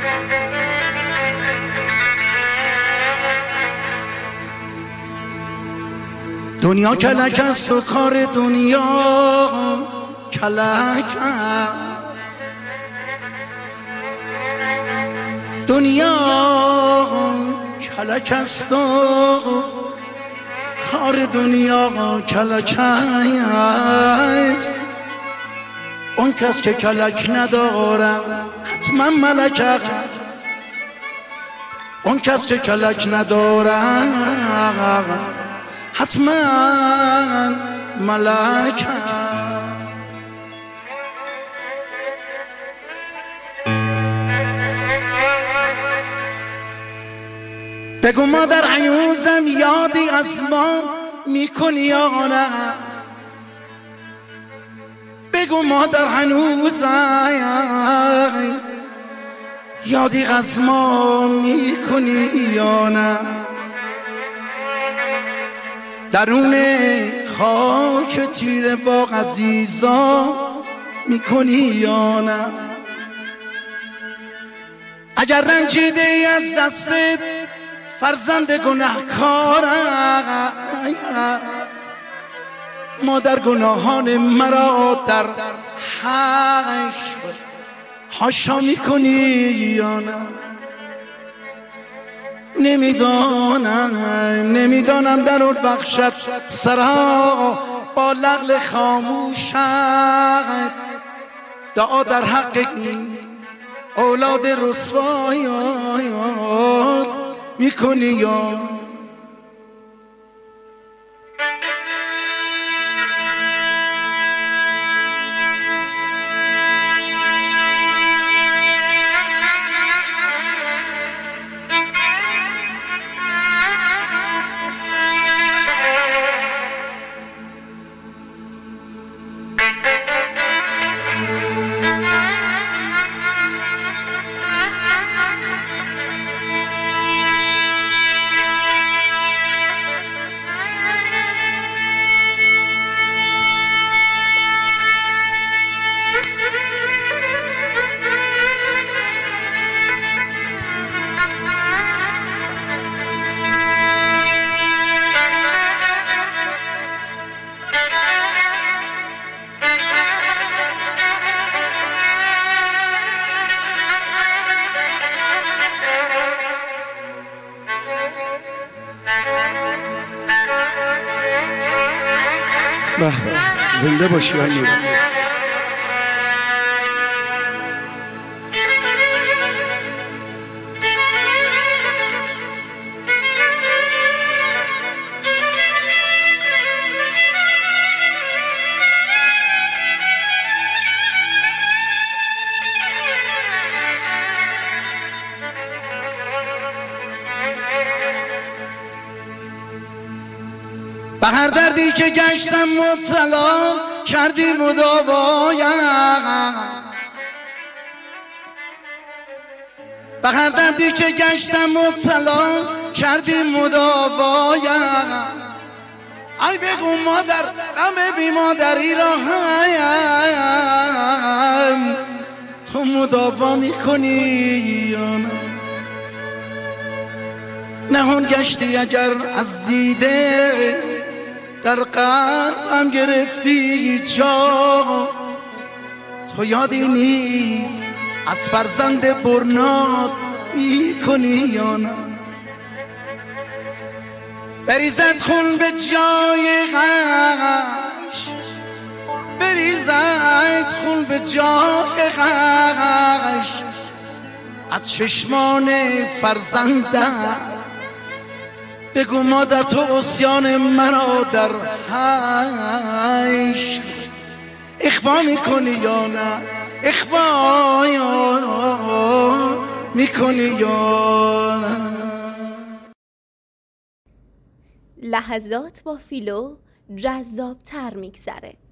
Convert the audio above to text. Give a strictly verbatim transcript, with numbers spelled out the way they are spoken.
دنیا کلک است و کار دنیا کلک است. دنیا کلک است و کار دنیا کلک است. اون کس که کلک ندارم حتما ملک است. اون کس که کلک ندارم حتما ملک. بگو مادر هنوزم یادی از ما میکنی یا نه؟ بگو مادر هنوزم یادی از ما میکنی یا نه؟ درون خاک تیر باغ عزیزا میکنی یا نه؟ اگر رنجیده ای از دست فرزند گناهکارم، مادر گناهان مرا در حشر حاشا میکنی یا نه؟ نمیدانم نمیدانم در اون بخشت سرا با لغل خاموشت دعا در حق این اولاد رسوایان میکنی یا؟ زنده باشی علی. به هر دردی که گشتم مبتلا کردی مداوایم، به هر دردی که گشتم مبتلا کردی مداوایم. ای بگو مادر غم بی مادری را هم تو مداوا میکنی یا نه؟ نهان گشتی اگر از دیده در قلبم گرفتی جا، تو یادی نیست از فرزند برنات میکنی یا نه؟ بریزد خون به جای غش، بریزد خون به جای غش از چشمان فرزندم. بگو مادر تو عصیان مرا در حشر اخفا میکنی یا نه؟ اخفا میکنی یا نه؟ لحظات با فیلو جذاب تر میگذره.